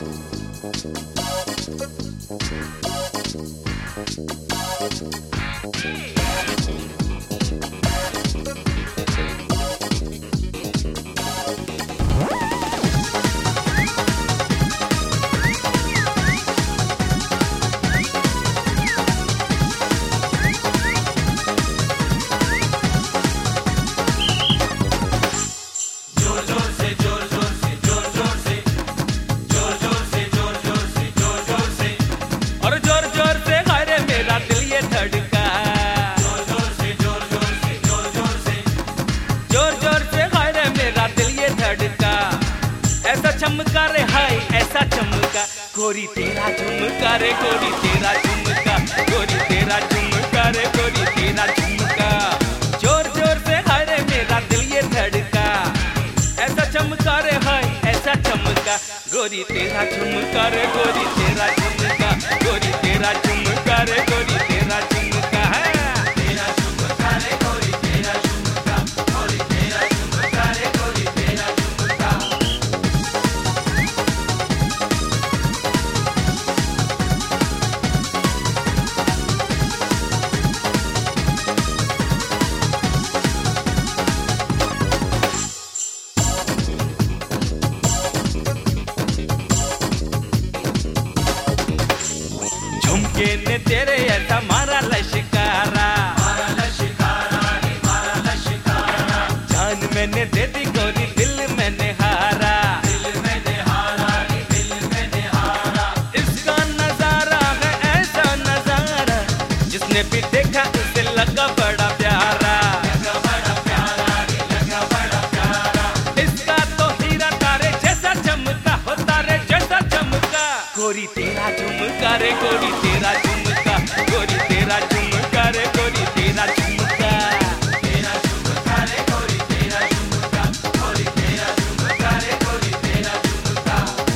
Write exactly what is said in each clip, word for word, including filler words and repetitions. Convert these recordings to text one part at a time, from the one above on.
चमका रे हाय ऐसा चमका गोरी तेरा झुमका रे गोरी तेरा झुमका गोरी तेरा झुमका रे गोरी तेरा झुमका जोर जोर से हाय रे मेरा दिल ये धड़का ऐसा चमका रे हाय ऐसा चमका गोरी तेरा झुमका रे गोरी तेरा झुमका गोरी तेरा झुमका रे गोरी तेरा झुमका है तेरा झुमका रे गोरी तेरा झुमका गोरी तेरा झुमका रे गोरी तेरा झुमका। झुमके ने तेरे ऐसा मारा लश्कारा मारा लश्कारा रे मारा लश्कारा जान मैंने दे दी गोरी दिल मैंने हारा दिल मैंने हारा रे दिल मैंने हारा इसका नजारा है ऐसा नजारा जिसने भी देखा उसे लगा बड़ा प्यारा लगा बड़ा प्यारा रे लगा बड़ा प्यारा इसका तो हीरा तारे जैसा चमका हो तारे जैसा चमका गोरी तेरा झुमका रे गोरी तेरा झुमका गोरी तेरा झुमका रे गोरी तेरा झुमका तेरा झुमका रे गोरी तेरा झुमका गोरी तेरा झुमका रे गोरी तेरा झुमका।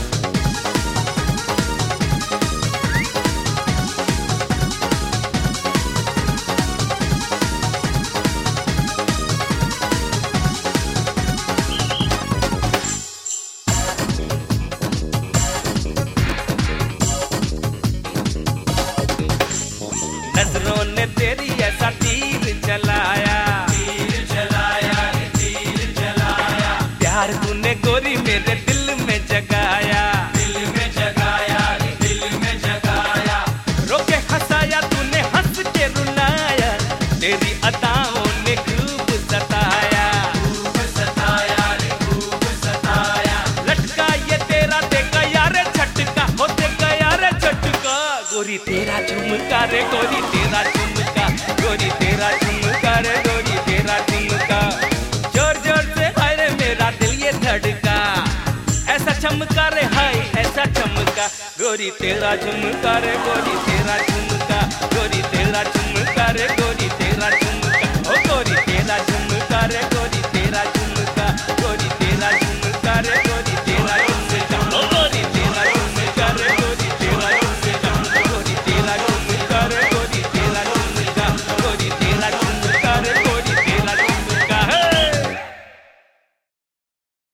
नजरों ने तेरी ऐसा तीर चलाया तीर चलाया रे तीर चलाया प्यार तूने गोरी मेरे दिल में जगाया दिल में जगाया रे दिल में जगाया रोके हंसाया तूने हंस के रुलाया तेरी अदाओं ने खूब सताया खूब सताया रे खूब सताया लटका ये तेरा देगा यार झटका हो देगा यार झटका गोरी तेरा झुमका रे गोरी तेरा झुमका गोरी तेरा झुमका रे गोरी तेरा झुमका जोर जोर से हाय रे मेरा दिल ये धड़का ऐसा चमका रे हाय ऐसा चमका गोरी तेरा झुमका रे गोरी तेरा झुमका गोरी